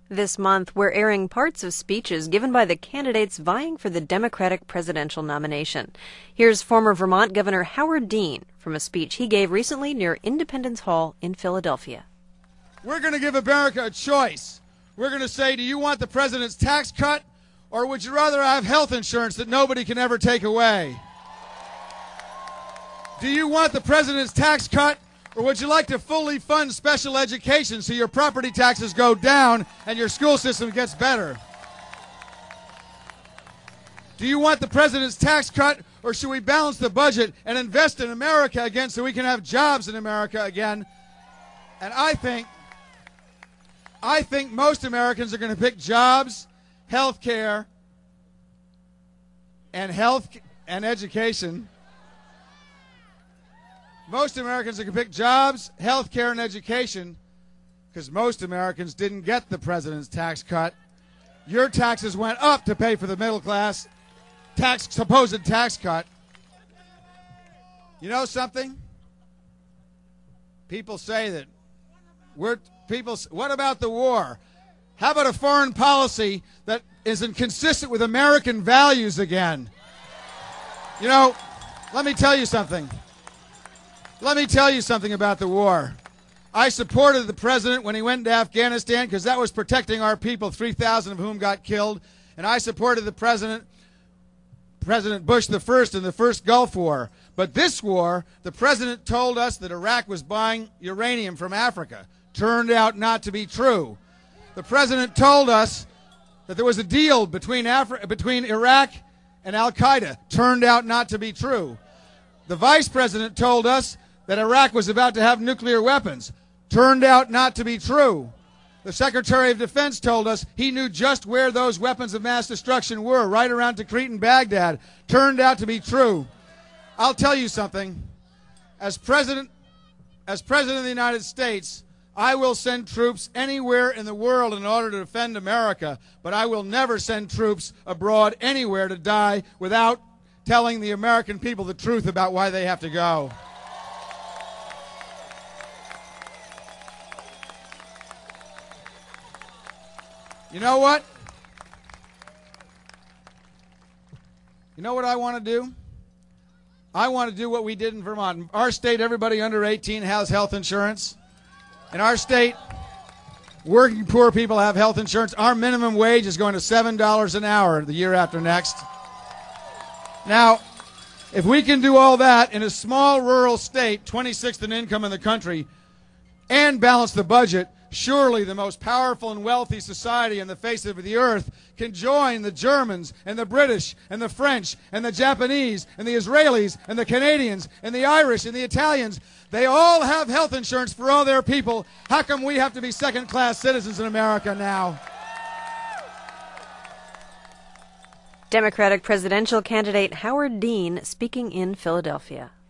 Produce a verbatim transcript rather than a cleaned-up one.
This month, we're airing parts of speeches given by the candidates vying for the Democratic presidential nomination. Here's former Vermont Governor Howard Dean from a speech he gave recently near Independence Hall in Philadelphia. We're going to give America a choice. We're going to say, do you want the president's tax cut, or would you rather have health insurance that nobody can ever take away? Do you want the president's tax cut, or would you like to fully fund special education so your property taxes go down and your school system gets better? Do you want the president's tax cut, or should we balance the budget and invest in America again so we can have jobs in America again? And I think, I think most Americans are going to pick jobs, health care, and health and education. Most Americans are going to pick jobs, health care, and education because most Americans didn't get the president's tax cut. Your taxes went up to pay for the middle class tax, supposed tax cut. You know something? People say that we're people. What about the war? How about a foreign policy that isn't consistent with American values again? You know, let me tell you something. Let me tell you something about the war. I supported the president when he went to Afghanistan because that was protecting our people, three thousand of whom got killed. And I supported the president, President Bush the first, in the first Gulf War. But this war, the president told us that Iraq was buying uranium from Africa. Turned out not to be true. The president told us that there was a deal between, Afri- between Iraq and Al-Qaeda. Turned out not to be true. The vice president told us that Iraq was about to have nuclear weapons. Turned out not to be true. The Secretary of Defense told us he knew just where those weapons of mass destruction were, right around Tikrit and Baghdad. Turned out to be true. I'll tell you something. As president, as president of the United States, I will send troops anywhere in the world in order to defend America, but I will never send troops abroad anywhere to die without telling the American people the truth about why they have to go. You know what? You know what I want to do? I want to do what we did in Vermont. In our state, everybody under eighteen has health insurance. In our state, working poor people have health insurance. Our minimum wage is going to seven dollars an hour the year after next. Now, if we can do all that in a small rural state, twenty-sixth in income in the country, and balance the budget, surely the most powerful and wealthy society on the face of the earth can join the Germans and the British and the French and the Japanese and the Israelis and the Canadians and the Irish and the Italians. They all have health insurance for all their people. How come we have to be second-class citizens in America now? Democratic presidential candidate Howard Dean speaking in Philadelphia.